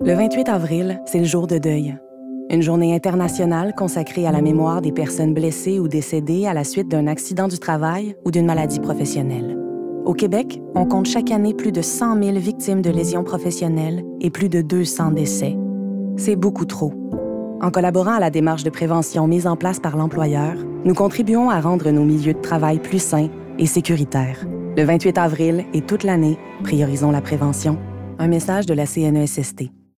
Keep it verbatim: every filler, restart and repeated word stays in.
Le vingt-huit avril, c'est le jour de deuil. Une journée internationale consacrée à la mémoire des personnes blessées ou décédées à la suite d'un accident du travail ou d'une maladie professionnelle. Au Québec, on compte chaque année plus de cent mille victimes de lésions professionnelles et plus de deux cents décès. C'est beaucoup trop. En collaborant à la démarche de prévention mise en place par l'employeur, nous contribuons à rendre nos milieux de travail plus sains et sécuritaires. Le vingt-huit avril et toute l'année, priorisons la prévention. Un message de la C N E S S T.